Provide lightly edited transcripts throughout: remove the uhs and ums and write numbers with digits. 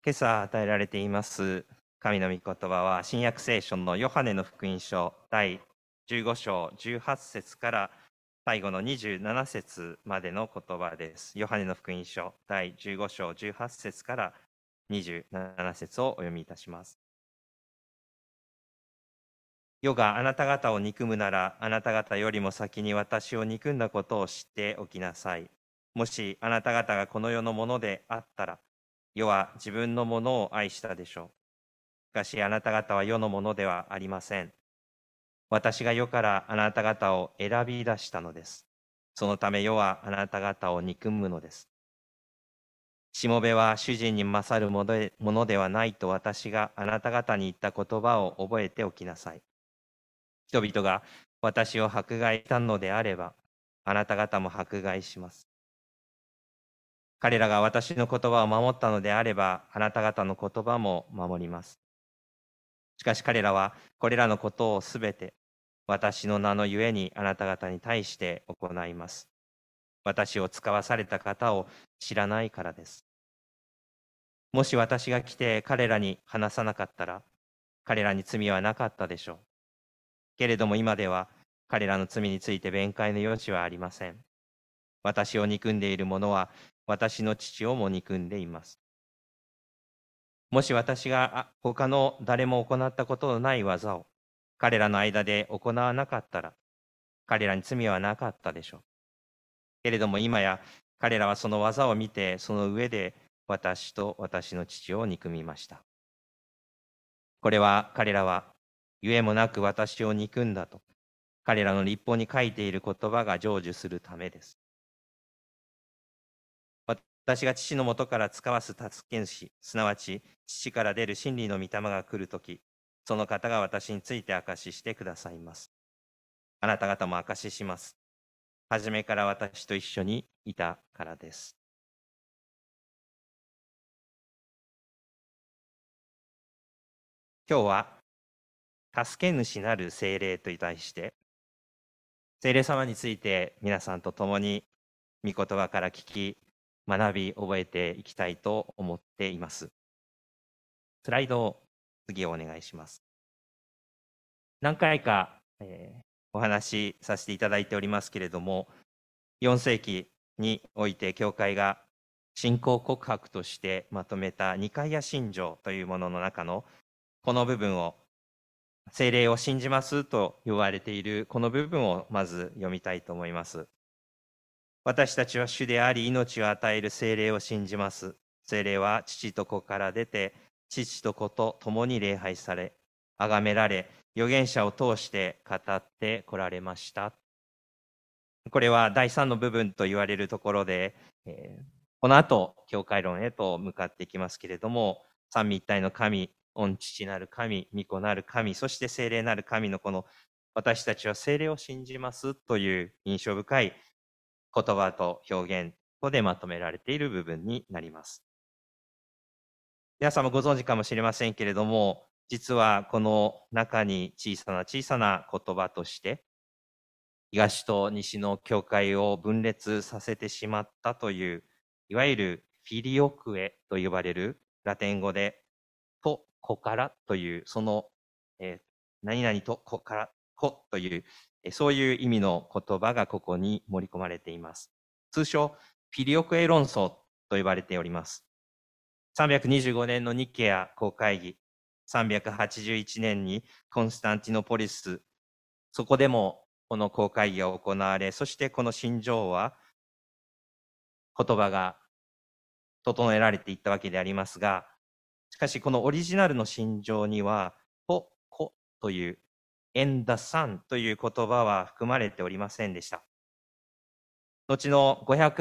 今朝与えられています神の御言葉は、新約聖書のヨハネの福音書第15章18節から最後の27節までの言葉です。ヨハネの福音書第15章18節から27節をお読みいたします。世があなた方を憎むなら、あなた方よりも先に私を憎んだことを知っておきなさい。もしあなた方がこの世のものであったら、世は自分のものを愛したでしょう。しかしあなた方は世のものではありません。私が世からあなた方を選び出したのです。そのため世はあなた方を憎むのです。しもべは主人に勝るものではないと私があなた方に言った言葉を覚えておきなさい。人々が私を迫害したのであれば、あなた方も迫害します。彼らが私の言葉を守ったのであれば、あなた方の言葉も守ります。しかし彼らはこれらのことをすべて私の名のゆえにあなた方に対して行います。私を使わされた方を知らないからです。もし私が来て彼らに話さなかったら、彼らに罪はなかったでしょう。けれども今では彼らの罪について弁解の余地はありません。私を憎んでいる者は私の父をも憎んでいます。もし私が他の誰も行ったことのない技を彼らの間で行わなかったら、彼らに罪はなかったでしょう。けれども今や彼らはその技を見て、その上で私と私の父を憎みました。これは彼らはゆえもなく私を憎んだと、彼らの律法に書いている言葉が成就するためです。私が父のもとから使わす助け主、すなわち父から出る真理の御霊が来るとき、その方が私について証ししてくださいます。あなた方も証しします。初めから私と一緒にいたからです。今日は助け主なる聖霊と題して、聖霊様について皆さんと共に御言葉から聞き、学び、覚えていきたいと思っています。スライドを次お願いします。何回か、お話しさせていただいておりますけれども、4世紀において教会が信仰告白としてまとめたニカイア信条というものの中のこの部分を、聖霊を信じますと言われているこの部分をまず読みたいと思います。私たちは主であり命を与える聖霊を信じます。聖霊は父と子から出て、父と子と共に礼拝され、崇められ、預言者を通して語ってこられました。これは第3の部分と言われるところで、この後、教会論へと向かっていきますけれども、三位一体の神、御父なる神、御子なる神、そして聖霊なる神のこの私たちは聖霊を信じますという印象深い言葉と表現とでまとめられている部分になります。皆さんもご存知かもしれませんけれども、実はこの中に小さな小さな言葉として、東と西の教会を分裂させてしまったという、いわゆるフィリオクエと呼ばれるラテン語で、と、子からという、その、何々と子から、子という、そういう意味の言葉がここに盛り込まれています。通称、フィリオクエ論争と呼ばれております。325年のニケア公会議、381年にコンスタンティノポリス、そこでもこの公会議が行われ、そしてこの信条は言葉が整えられていったわけでありますが、しかしこのオリジナルの信条には、子という、and the son という言葉は含まれておりませんでした。後の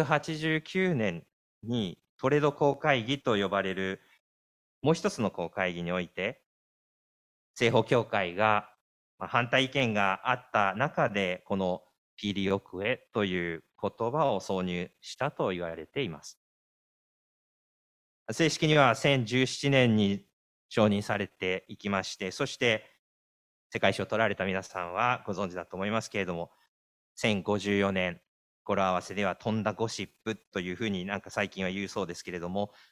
589年にトレド公会議と呼ばれるもう一つの公会議において、西方教会が反対意見があった中で、このフィリオクエという言葉を挿入したと言われています。正式には1017年に承認されていきまして、そして世界史を取られた皆さんはご存知だと思いますけれども、1054年、語呂合わせではトンダゴシップというふうになんか最近は言うそうですけれども、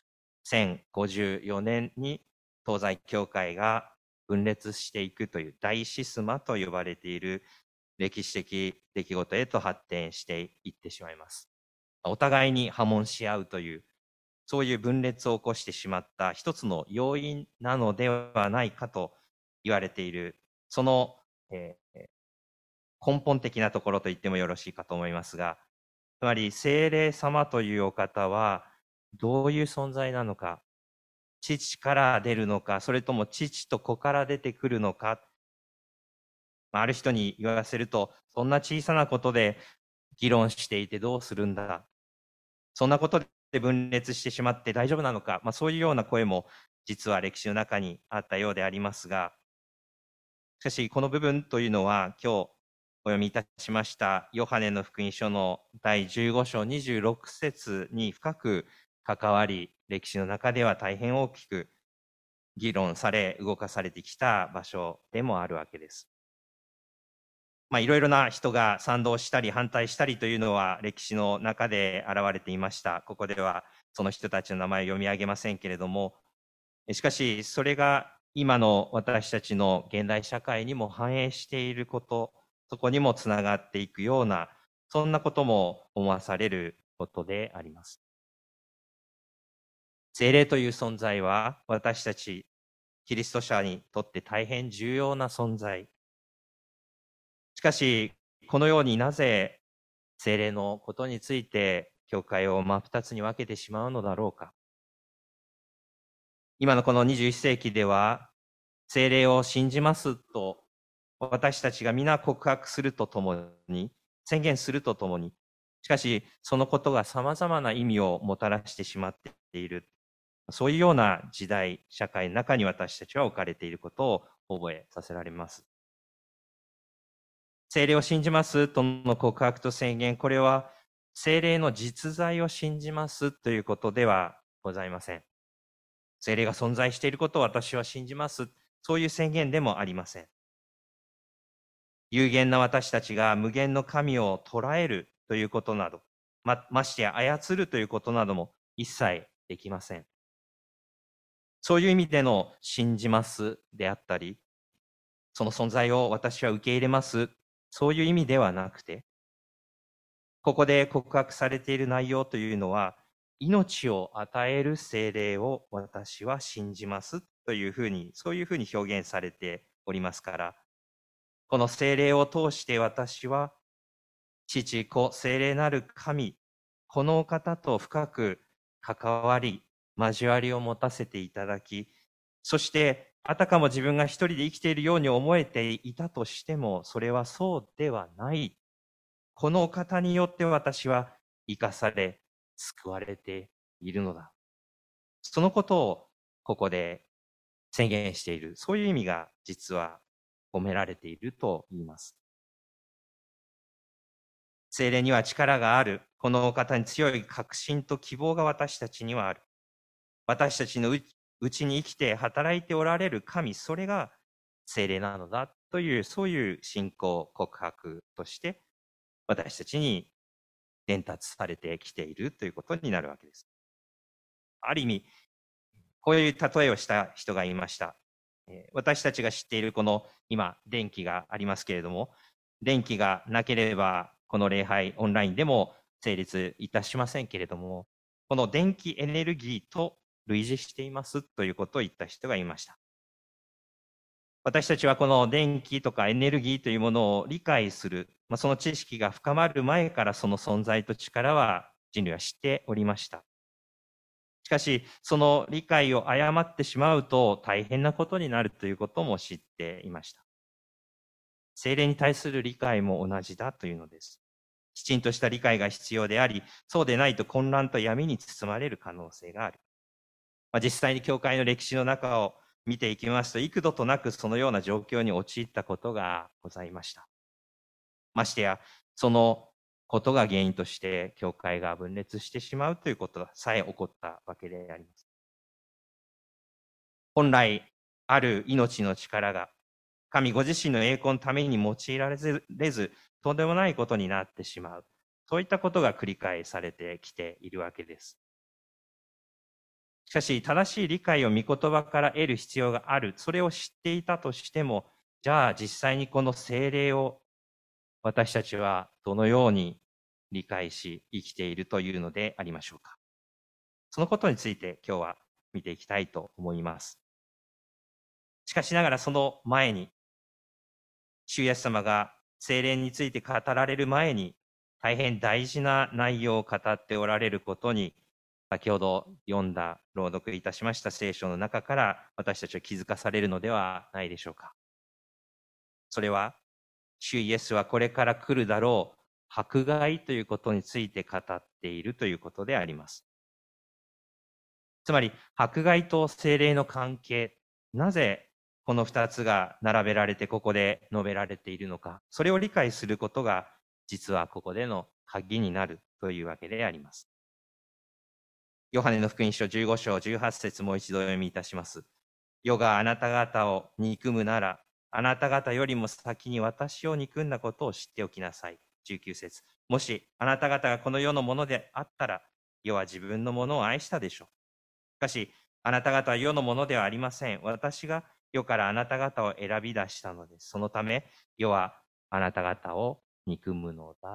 1054年に東西教会が分裂していくという大シスマと呼ばれている歴史的出来事へと発展していってしまいます。お互いに破門し合うという、そういう分裂を起こしてしまった一つの要因なのではないかと言われている、その、根本的なところと言ってもよろしいかと思いますが、つまり聖霊様というお方はどういう存在なのか、父から出るのか、それとも父と子から出てくるのか、ある人に言わせると、そんな小さなことで議論していてどうするんだ。そんなことで分裂してしまって大丈夫なのか。そういうような声も実は歴史の中にあったようでありますが、しかしこの部分というのは今日お読みいたしましたヨハネの福音書の第15章26節に深く関わり、歴史の中では大変大きく議論され動かされてきた場所でもあるわけです。いろいろな人が賛同したり反対したりというのは歴史の中で現れていました。ここではその人たちの名前を読み上げませんけれども、しかしそれが今の私たちの現代社会にも反映していること、そこにもつながっていくような、そんなことも思わされることであります。聖霊という存在は私たちキリスト者にとって大変重要な存在。しかし、このようになぜ聖霊のことについて教会を真二つに分けてしまうのだろうか。今のこの21世紀では、聖霊を信じますと私たちが皆告白するとともに、宣言するとともに、しかしそのことが様々な意味をもたらしてしまっている、そういうような時代、社会の中に私たちは置かれていることを覚えさせられます。聖霊を信じますとの告白と宣言、これは聖霊の実在を信じますということではございません。聖霊が存在していることを私は信じます。そういう宣言でもありません。有限な私たちが無限の神を捉えるということなど、ましてや操るということなども一切できません。そういう意味での信じますであったり、その存在を私は受け入れます。そういう意味ではなくて、ここで告白されている内容というのは、命を与える聖霊を私は信じますというふうに、そういうふうに表現されておりますから、この聖霊を通して私は、父、子、聖霊なる神、このお方と深く関わり、交わりを持たせていただき、そして、あたかも自分が一人で生きているように思えていたとしても、それはそうではない。このお方によって私は生かされ、救われているのだ。そのことをここで宣言している、そういう意味が実は込められていると言います。聖霊には力がある。このお方に強い確信と希望が私たちにはある。私たちのうちに生きて働いておられる神、それが聖霊なのだという、そういう信仰告白として、私たちに伝達されてきているということになるわけです。ある意味、こういう例えをした人がいました。私たちが知っているこの今、電気がありますけれども、電気がなければ、この礼拝、オンラインでも成立いたしませんけれども、この電気エネルギーと類似していますということを言った人がいました。私たちはこの電気とかエネルギーというものを理解する、その知識が深まる前からその存在と力は人類は知っておりました。しかし、その理解を誤ってしまうと大変なことになるということも知っていました。聖霊に対する理解も同じだというのです。きちんとした理解が必要であり、そうでないと混乱と闇に包まれる可能性がある。実際に教会の歴史の中を見ていきますと、幾度となくそのような状況に陥ったことがございました。ましてや、そのことが原因として教会が分裂してしまうということさえ起こったわけであります。本来ある命の力が神ご自身の栄光のために用いられず、とんでもないことになってしまう。そういったことが繰り返されてきているわけです。 しかし、正しい理解を御言葉から得る必要がある。それを知っていたとしても、じゃあ実際にこの聖霊を私たちはどのように理解し生きているというのでありましょうか。そのことについて今日は見ていきたいと思います。しかしながらその前に、主イエス様が聖霊について語られる前に、大変大事な内容を語っておられることに、先ほど読んだ、朗読いたしました聖書の中から私たちは気づかされるのではないでしょうか。それは、主イエスはこれから来るだろう迫害ということについて語っているということであります。つまり、迫害と聖霊の関係、なぜこの2つが並べられてここで述べられているのか、それを理解することが実はここでの鍵になるというわけであります。ヨハネの福音書15章18節もう一度読みいたします。世があなた方を憎むなら、あなた方よりも先に私を憎んだことを知っておきなさい。19節。もしあなた方がこの世のものであったら、世は自分のものを愛したでしょう。しかし、あなた方は世のものではありません。私が世からあなた方を選び出したのです。そのため、世はあなた方を憎むのだ。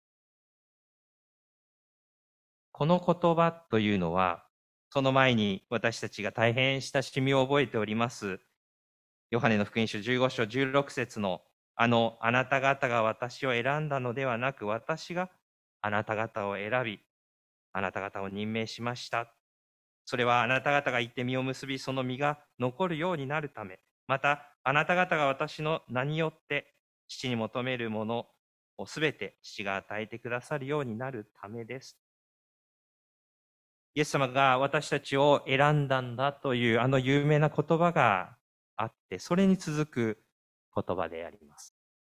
この言葉というのは、その前に私たちが大変親しみを覚えております、ヨハネの福音書15章16節のあなた方が私を選んだのではなく、私があなた方を選び、あなた方を任命しました。それはあなた方が行って実を結び、その実が残るようになるため、またあなた方が私の名によって父に求めるものをすべて父が与えてくださるようになるためです。イエス様が私たちを選んだんだというあの有名な言葉があって、それに続く言葉であります。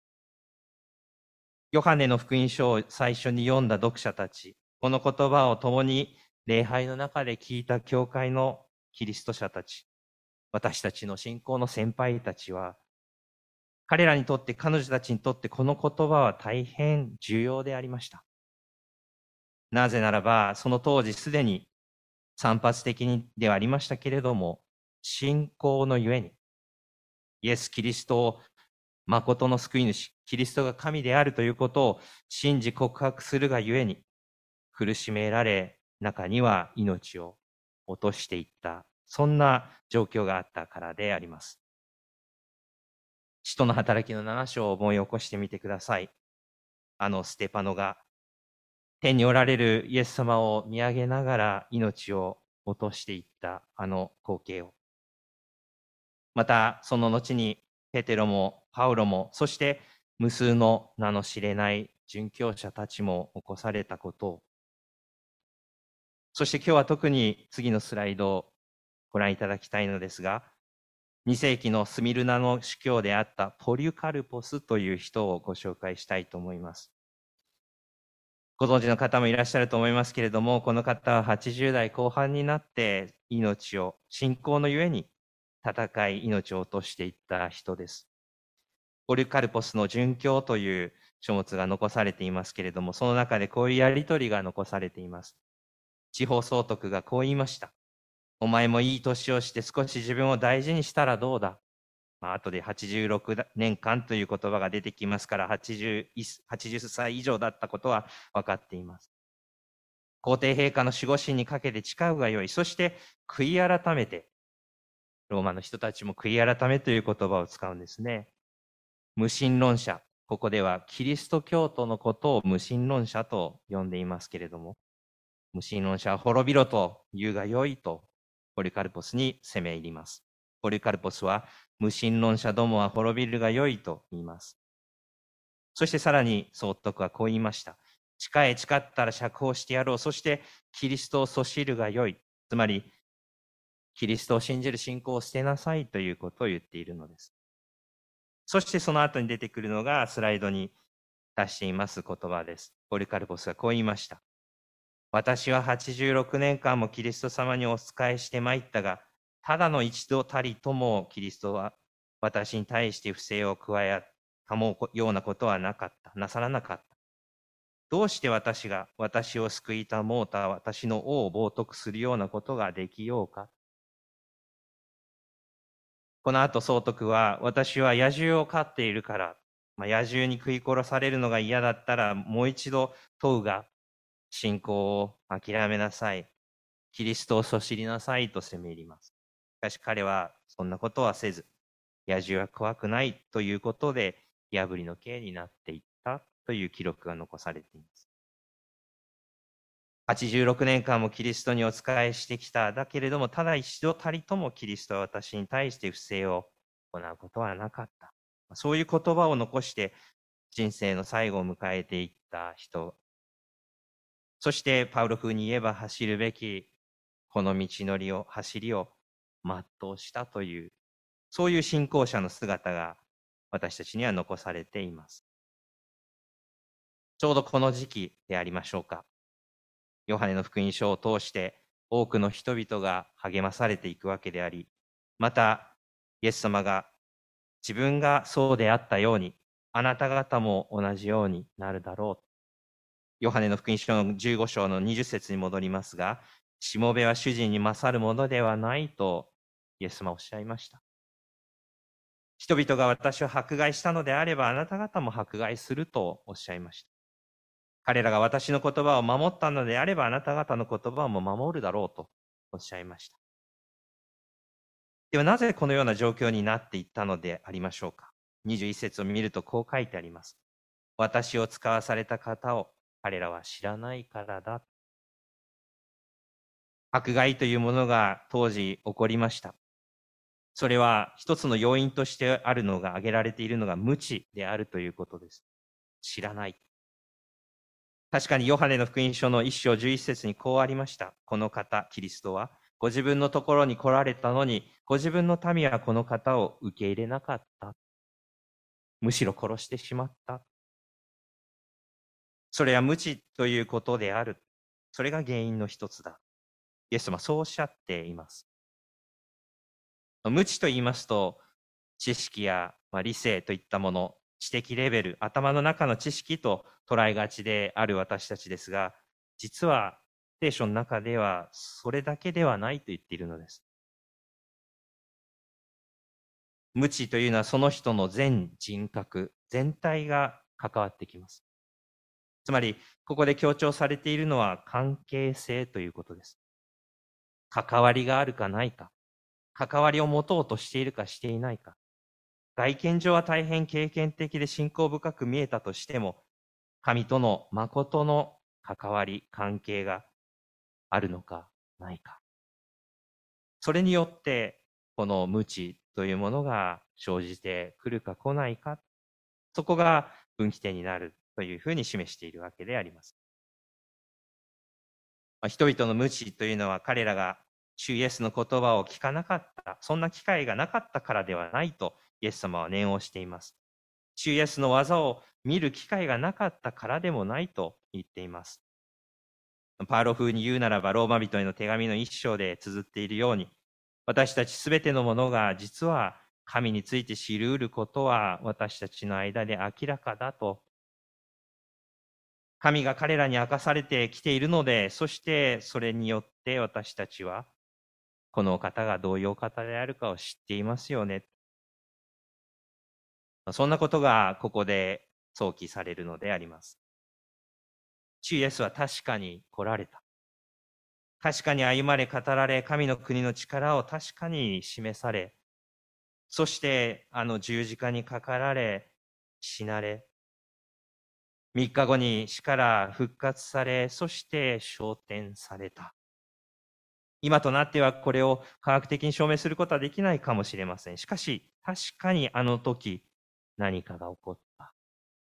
ヨハネの福音書を最初に読んだ読者たち、この言葉を共に礼拝の中で聞いた教会のキリスト者たち、私たちの信仰の先輩たちは、彼らにとって、彼女たちにとってこの言葉は大変重要でありました。なぜならば、その当時すでに散発的にではありましたけれども、信仰のゆえに、イエス・キリストを誠の救い主、キリストが神であるということを信じ告白するがゆえに、苦しめられ、中には命を落としていった、そんな状況があったからであります。使徒の働きの7章を思い起こしてみてください。ステパノが天におられるイエス様を見上げながら命を落としていった光景を。また、その後にペテロもパウロも、そして無数の名の知れない殉教者たちも起こされたことを。そして今日は特に次のスライドをご覧いただきたいのですが、2世紀のスミルナの司教であったポリュカルポスという人をご紹介したいと思います。ご存知の方もいらっしゃると思いますけれども、この方は80代後半になって信仰のゆえに戦い、命を落としていった人です。ポリュカルポスの殉教という書物が残されていますけれども、その中でこういうやりとりが残されています。地方総督がこう言いました。お前もいい年をして少し自分を大事にしたらどうだ。後で86年間という言葉が出てきますから80歳以上だったことは分かっています。皇帝陛下の守護神にかけて誓うがよい。そして悔い改めて、ローマの人たちも悔い改めという言葉を使うんですね。無神論者、ここではキリスト教徒のことを無神論者と呼んでいますけれども、無神論者は滅びろと言うがよいとポリカルポスに責め入ります。ポリカルポスは無神論者どもは滅びるがよいと言います。そしてさらに総督はこう言いました。誓ったら釈放してやろう。そしてキリストをそしるがよい。つまり、キリストを信じる信仰を捨てなさいということを言っているのです。そしてその後に出てくるのがスライドに出しています言葉です。ポリカルポスはこう言いました。私は86年間もキリスト様にお仕えしてまいったが、ただの一度たりともキリストは私に対して不正を加えたもうようなことはなさらなかった。 どうして私が私を救いたもうた私の王を冒涜するようなことができようか。この後総督は、私は野獣を飼っているから、野獣に食い殺されるのが嫌だったら、もう一度問うが、信仰を諦めなさい。キリストをそしりなさいと責め入ります。しかし彼はそんなことはせず、野獣は怖くないということで、破りの刑になっていったという記録が残されています。86年間もキリストにお仕えしてきた。だけれども、ただ一度たりともキリストは私に対して不正を行うことはなかった。そういう言葉を残して人生の最後を迎えていった人。そしてパウロ風に言えば走るべきこの道のりを、走りを全うしたという、そういう信仰者の姿が私たちには残されています。ちょうどこの時期でありましょうか。ヨハネの福音書を通して多くの人々が励まされていくわけであり、またイエス様が自分がそうであったように、あなた方も同じようになるだろう。ヨハネの福音書の15章の20節に戻りますが、しもべは主人に勝るものではないとイエス様はおっしゃいました。人々が私を迫害したのであれば、あなた方も迫害するとおっしゃいました。彼らが私の言葉を守ったのであれば、あなた方の言葉も守るだろうとおっしゃいました。ではなぜこのような状況になっていったのでありましょうか。21節を見るとこう書いてあります。私を使わされた方を彼らは知らないからだ。迫害というものが当時起こりました。それは一つの要因としてあるのが挙げられているのが無知であるということです。知らない。確かにヨハネの福音書の1章11節にこうありました。この方、キリストは、ご自分のところに来られたのに、ご自分の民はこの方を受け入れなかった。むしろ殺してしまった。それは無知ということである。それが原因の一つだ。イエス様はそうおっしゃっています。無知と言いますと、知識や理性といったもの、知的レベル、頭の中の知識と捉えがちである私たちですが、実は聖書の中ではそれだけではないと言っているのです。無知というのはその人の全人格、全体が関わってきます。つまり、ここで強調されているのは関係性ということです。関わりがあるかないか、関わりを持とうとしているかしていないか、外見上は大変経験的で信仰深く見えたとしても、神との誠の関わり、関係があるのかないか。それによって、この無知というものが生じてくるか来ないか、そこが分岐点になるというふうに示しているわけであります。人々の無知というのは彼らが主イエスの言葉を聞かなかった、そんな機会がなかったからではないとイエス様は念をしています。主イエスの技を見る機会がなかったからでもないと言っています。パウロ風に言うならば、ローマ人への手紙の一章で綴っているように、私たちすべてのものが実は神について知り得ることは私たちの間で明らかだと。神が彼らに明かされてきているので、そしてそれによって私たちは、この方がどういうお方であるかを知っていますよね。そんなことがここで想起されるのであります。主イエスは確かに来られた。確かに歩まれ語られ、神の国の力を確かに示され、そしてあの十字架にかかられ、死なれ、3日後に死から復活され、そして昇天された。今となってはこれを科学的に証明することはできないかもしれません。しかし、確かにあの時何かが起こった。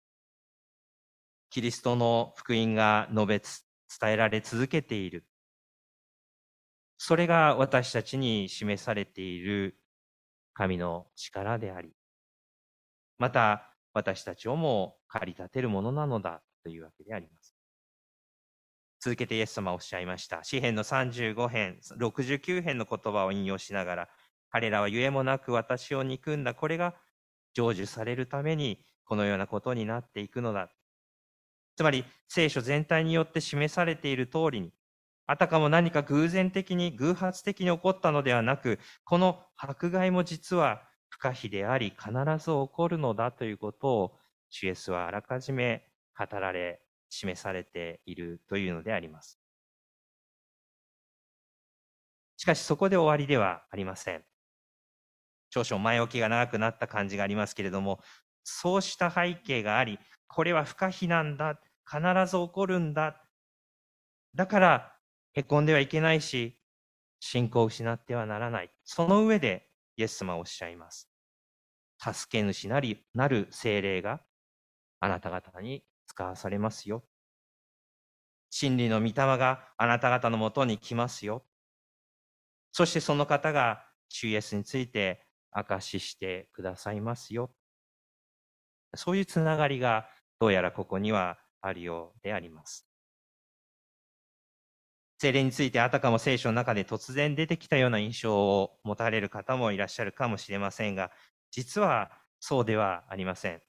キリストの福音が伝えられ続けている。それが私たちに示されている神の力であり、また私たちをも駆り立てるものなのだというわけであります。続けてイエス様はおっしゃいました。詩編の35編、69編の言葉を引用しながら、彼らはゆえもなく私を憎んだ。これが成就されるためにこのようなことになっていくのだ。 つまり聖書全体によって示されている通りに、あたかも何か偶発的に起こったのではなく、この迫害も実は不可避であり、必ず起こるのだということを、主イエスはあらかじめ語られ、示されているというのであります。しかしそこで終わりではありません。少々前置きが長くなった感じがありますけれども、そうした背景があり、これは不可避なんだ、必ず起こるんだ、だからへこんではいけないし、信仰を失ってはならない。その上でイエス様はおっしゃいます。助け主なる聖霊があなた方に使わされますよ。真理の御霊があなた方のもとに来ますよ。そしてその方が主イエスについて証ししてくださいますよ。そういうつながりがどうやらここにはあるようであります。聖霊についてあたかも聖書の中で突然出てきたような印象を持たれる方もいらっしゃるかもしれませんが、実はそうではありません。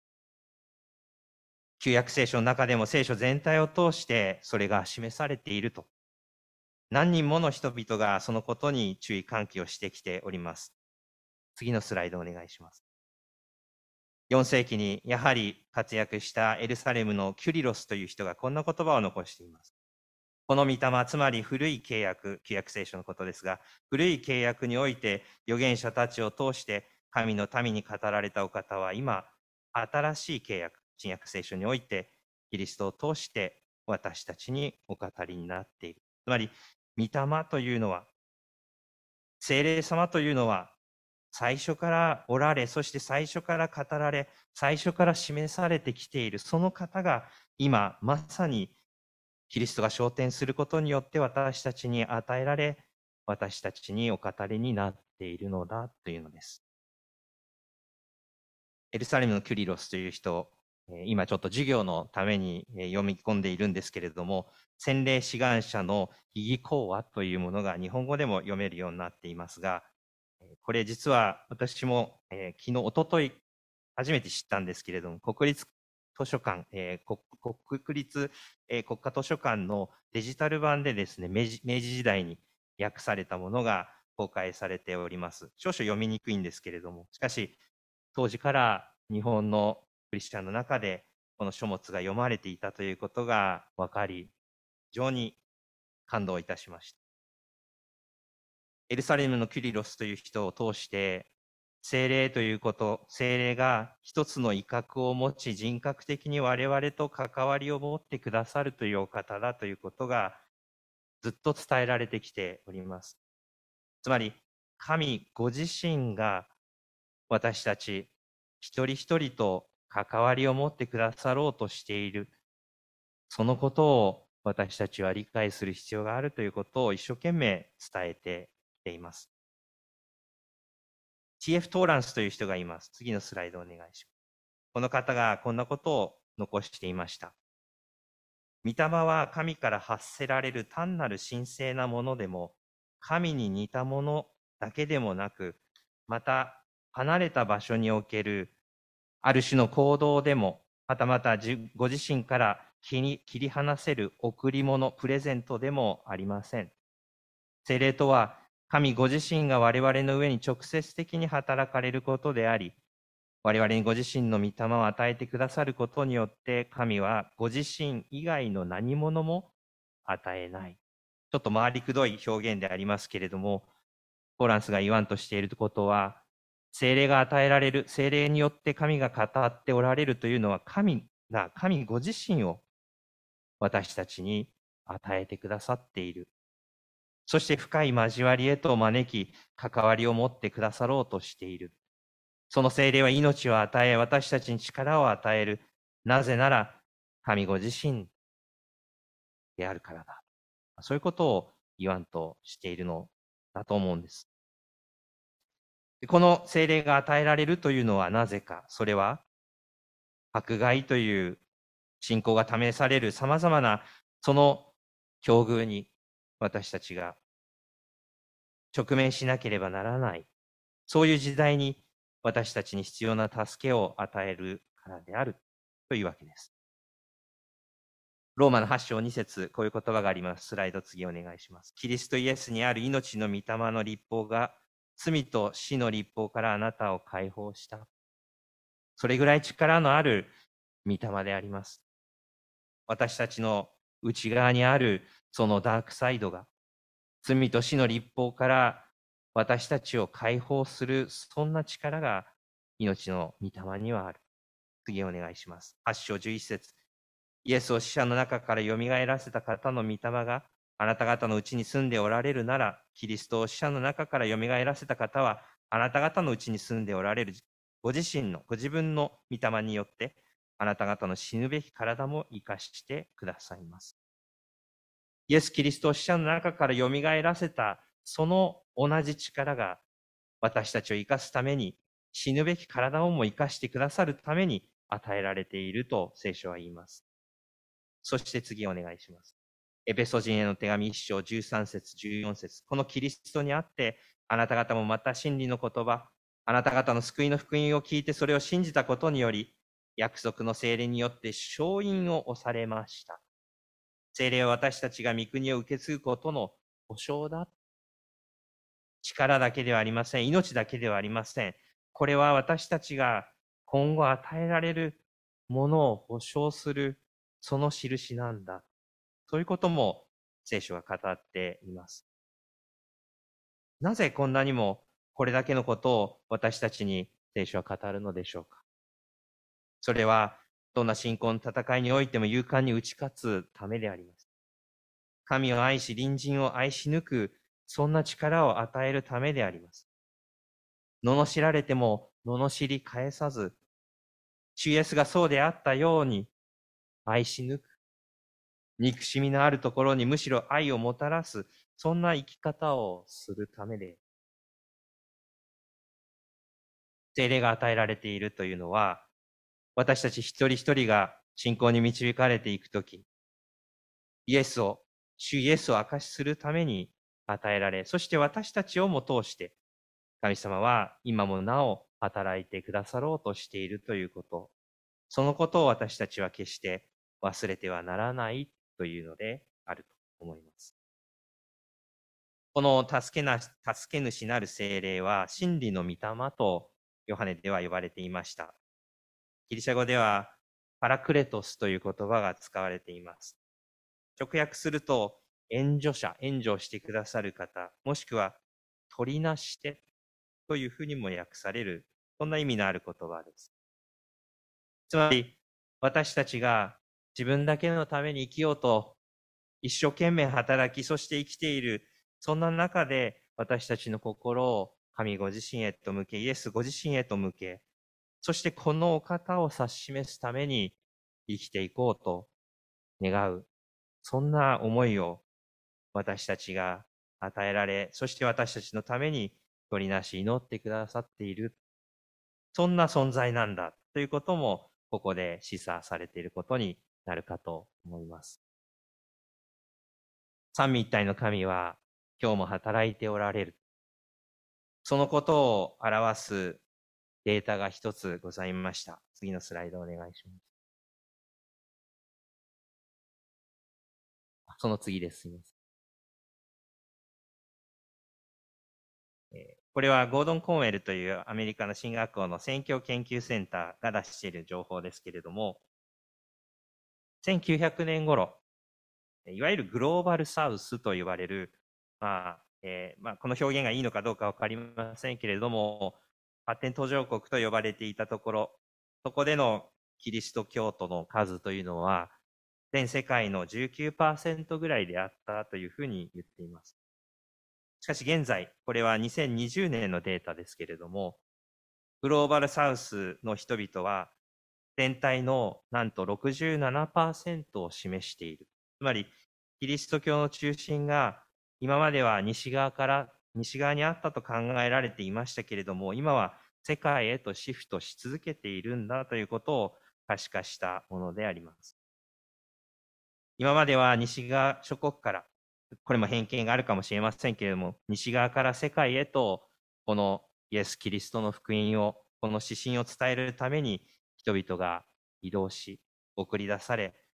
旧約聖書の中でも聖書全体を通してそれが示されていると。何人もの人々がそのことに注意喚起をしてきております。次のスライドお願いします。4世紀にやはり活躍したエルサレムのキュリロスという人がこんな言葉を残しています。この御霊、つまり古い契約、旧約聖書のことですが、古い契約において預言者たちを通して神の民に語られたお方は今、新しい契約、新約聖書においてキリストを通して私たちにお語りになっている。つまり、御霊というのは、聖霊様というのは、最初からおられ、そして最初から語られ、最初から示されてきている、その方が今、まさにキリストが昇天することによって私たちに与えられ、私たちにお語りになっているのだというのです。エルサレムのキュリロスという人、今ちょっと授業のために読み込んでいるんですけれども、洗礼志願者の意義講話というものが日本語でも読めるようになっていますが、これ実は私も昨日、おととい初めて知ったんですけれども、国立図書館、国立国家図書館のデジタル版でですね、明治時代に訳されたものが公開されております。少々読みにくいんですけれども、しかし、当時から日本のクリスチャンの中でこの書物が読まれていたということが分かり、非常に感動いたしました。エルサレムのキュリロスという人を通して、聖霊ということ、聖霊が一つの威嚇を持ち、人格的に我々と関わりを持ってくださるというお方だということがずっと伝えられてきております。つまり、神ご自身が私たち一人一人と関わりを持ってくださろうとしている。そのことを私たちは理解する必要があるということを一生懸命伝えてきています。TF トーランスという人がいます。次のスライドお願いします。この方がこんなことを残していました。御霊は神から発せられる単なる神聖なものでも、神に似たものだけでもなく、また離れた場所におけるある種の行動でも、またご自身から切り離せる贈り物、プレゼントでもありません。聖霊とは、神ご自身が我々の上に直接的に働かれることであり、我々にご自身の御霊を与えてくださることによって、神はご自身以外の何者も与えない。ちょっと回りくどい表現でありますけれども、トーランスが言わんとしていることは、聖霊が与えられる、聖霊によって神が語っておられるというのは、神ご自身を私たちに与えてくださっている。そして深い交わりへと招き、関わりを持ってくださろうとしている。その聖霊は命を与え、私たちに力を与える。なぜなら、神ご自身であるからだ。そういうことを言わんとしているのだと思うんです。この聖霊が与えられるというのはなぜか。それは、迫害という信仰が試される様々なその境遇に私たちが直面しなければならない。そういう時代に私たちに必要な助けを与えるからであるというわけです。 ローマの8章2節、こういう言葉があります。スライド次お願いします。キリストイエスにある命の御霊の律法が、罪と死の律法からあなたを解放した。それぐらい力のある御霊であります。私たちの内側にあるそのダークサイドが、罪と死の律法から私たちを解放する、そんな力が命の御霊にはある。次お願いします。8章11節。イエスを死者の中からよみがえらせた方の御霊があなた方のうちに住んでおられるなら、キリストを死者の中からよみがえらせた方は、あなた方のうちに住んでおられるご自身の、ご自分の御霊によって、あなた方の死ぬべき体も生かしてくださいます。イエス・キリストを死者の中からよみがえらせた、その同じ力が私たちを生かすために、死ぬべき体をも生かしてくださるために与えられていると聖書は言います。そして次お願いします。エペソ人への手紙1章13節14節。このキリストにあって、あなた方もまた真理の言葉、あなた方の救いの福音を聞いてそれを信じたことにより、約束の聖霊によって勝因を押されました。聖霊は私たちが御国を受け継ぐことの保証だ。力だけではありません。命だけではありません。これは私たちが今後与えられるものを保証する、その印なんだ。そういうことも聖書が語っています。なぜこんなにもこれだけのことを私たちに聖書は語るのでしょうか。それはどんな信仰の戦いにおいても勇敢に打ち勝つためであります。神を愛し隣人を愛し抜く、そんな力を与えるためであります。罵られても罵り返さず、主イエスがそうであったように愛し抜く。憎しみのあるところにむしろ愛をもたらす、そんな生き方をするためで、聖霊が与えられているというのは、私たち一人一人が信仰に導かれていくとき、主イエスを証しするために与えられ、そして私たちをも通して、神様は今もなお働いてくださろうとしているということ、そのことを私たちは決して忘れてはならないというのであると思います。この助け主なる聖霊は真理の御霊とヨハネでは呼ばれていました。ギリシャ語ではパラクレトスという言葉が使われています。直訳すると援助者、援助をしてくださる方、もしくは取りなしてというふうにも訳される、そんな意味のある言葉です。つまり私たちが自分だけのために生きようと一生懸命働き、そして生きている、そんな中で私たちの心を神ご自身へと向け、イエスご自身へと向け、そしてこのお方を指し示すために生きていこうと願う、そんな思いを私たちが与えられ、そして私たちのために取りなし祈ってくださっている、そんな存在なんだということも、ここで示唆されていることになるかと思います。三位一体の神は今日も働いておられる。そのことを表すデータが一つございました。次のスライドお願いします。その次です。すみません。これはゴードン・コンウェルというアメリカの進学校の宣教研究センターが出している情報ですけれども、1900年頃、いわゆるグローバルサウスと言われる、この表現がいいのかどうかわかりませんけれども、発展途上国と呼ばれていたところ、そこでのキリスト教徒の数というのは、全世界の 19% ぐらいであったというふうに言っています。しかし現在、これは2020年のデータですけれども、グローバルサウスの人々は、全体のなんと 67% を示している。つまり、キリスト教の中心が今までは西側にあったと考えられていましたけれども、今は世界へとシフトし続けているんだということを可視化したものであります。今までは西側諸国から、これも偏見があるかもしれませんけれども、西側から世界へと、このイエス・キリストの福音を、この指針を伝えるために人々が移動し、送り出され、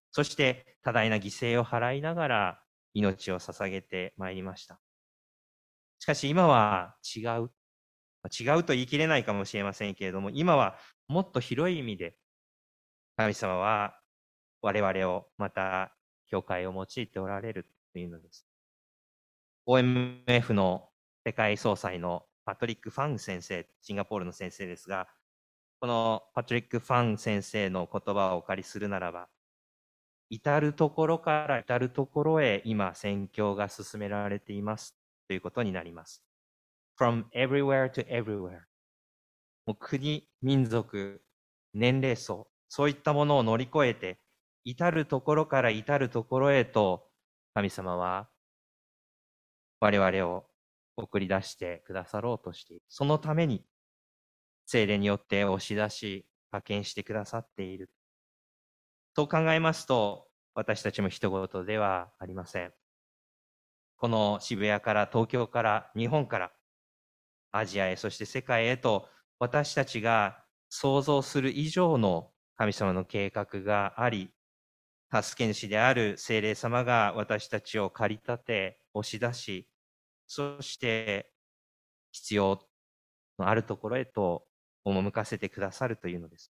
そして多大な犠牲を払いながら命を捧げてまいりました。しかし今は違う。違うと言い切れないかもしれませんけれども、今はもっと広い意味で、神様は我々を、また教会を用いておられるというのです。OMF の世界総裁のパトリック・ファン先生、シンガポールの先生ですが、このパトリック・ファン先生の言葉をお借りするならば、至るところから至るところへ今、宣教が進められていますということになります。From everywhere to everywhere。もう国、民族、年齢層、そういったものを乗り越えて、至るところから至るところへと、神様は我々を送り出してくださろうとしている。そのために、聖霊によって押し出し、派遣してくださっている。そう考えますと、私たちも人事ではありません。この渋谷から、東京から、日本から、アジアへ、そして世界へと、私たちが想像する以上の神様の計画があり、助け主である聖霊様が私たちを駆り立て、押し出し、そして必要のあるところへと赴かせてくださるというのです。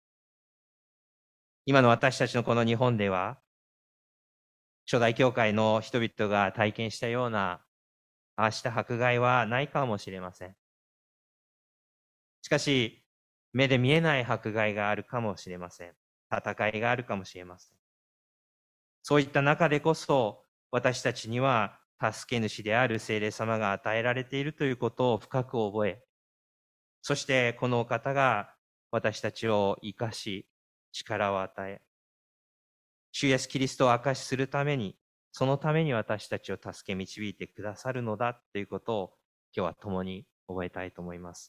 今の私たちのこの日本では、初代教会の人々が体験したような、ああした迫害はないかもしれません。しかし、目で見えない迫害があるかもしれません。戦いがあるかもしれません。そういった中でこそ、私たちには助け主である聖霊様が与えられているということを深く覚え、そしてこのお方が私たちを生かし、力を与え、主イエスキリストを証しするために、そのために私たちを助け導いてくださるのだということを今日は共に覚えたいと思います。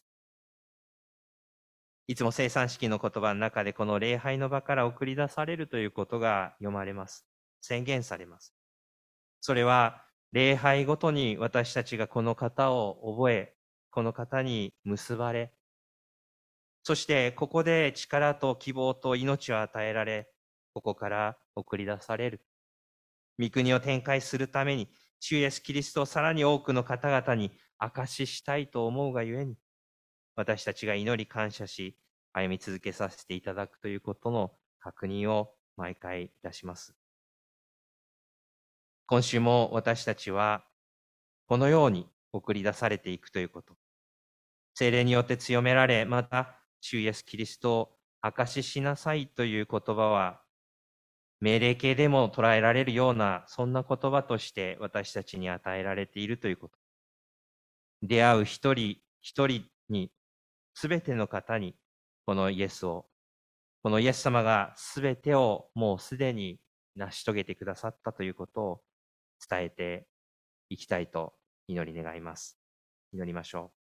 いつも生産式の言葉の中でこの礼拝の場から送り出されるということが読まれます。宣言されます。それは礼拝ごとに私たちがこの方を覚え、この方に結ばれ、そしてここで力と希望と命を与えられ、ここから送り出される。御国を展開するために、主イエスキリストをさらに多くの方々に証ししたいと思うがゆえに、私たちが祈り感謝し、歩み続けさせていただくということの確認を毎回いたします。今週も私たちは、このように送り出されていくということ。聖霊によって強められ、また、主イエスキリストを証ししなさいという言葉は、命令形でも捉えられるような、そんな言葉として私たちに与えられているということ。出会う一人一人に、すべての方に、このイエスを、このイエス様がすべてをもうすでに成し遂げてくださったということを伝えていきたいと祈り願います。祈りましょう。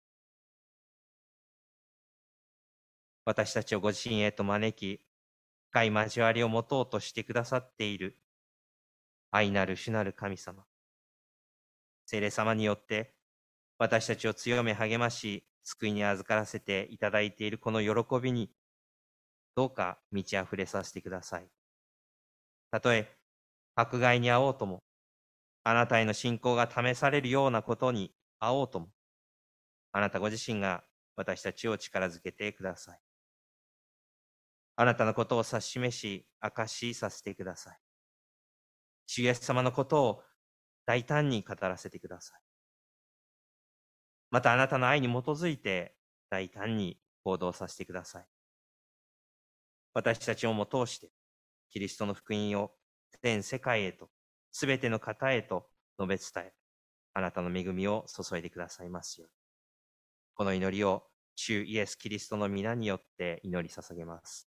私たちをご自身へと招き、深い交わりを持とうとしてくださっている愛なる主なる神様。聖霊様によって私たちを強め励まし、救いに預からせていただいているこの喜びに、どうか満ち溢れさせてください。たとえ迫害に遭おうとも、あなたへの信仰が試されるようなことに遭おうとも、あなたご自身が私たちを力づけてください。あなたのことを指し示し、証しさせてください。主イエス様のことを大胆に語らせてください。またあなたの愛に基づいて大胆に行動させてください。私たちをも通して、キリストの福音を全世界へと、すべての方へと述べ伝え、あなたの恵みを注いでくださいますように。この祈りを主イエス・キリストの皆によって祈り捧げます。